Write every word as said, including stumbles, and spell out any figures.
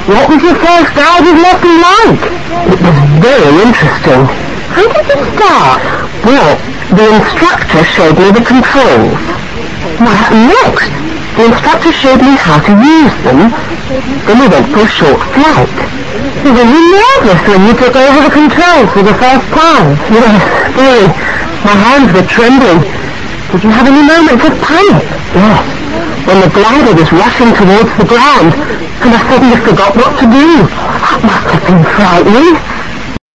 What was your first diving lesson like? It was very interesting. How did it start? Well, the instructor showed me the controls. What happened next? The instructor showed me how to use them. Then we went for a short flight. Were you nervous when you took over the controls for the first time? Yes, very. My hands were trembling. Did you have any moments of panic? Yes. When the glider was rushing towards the ground, and I suddenly forgot what to do. That must have been frightening.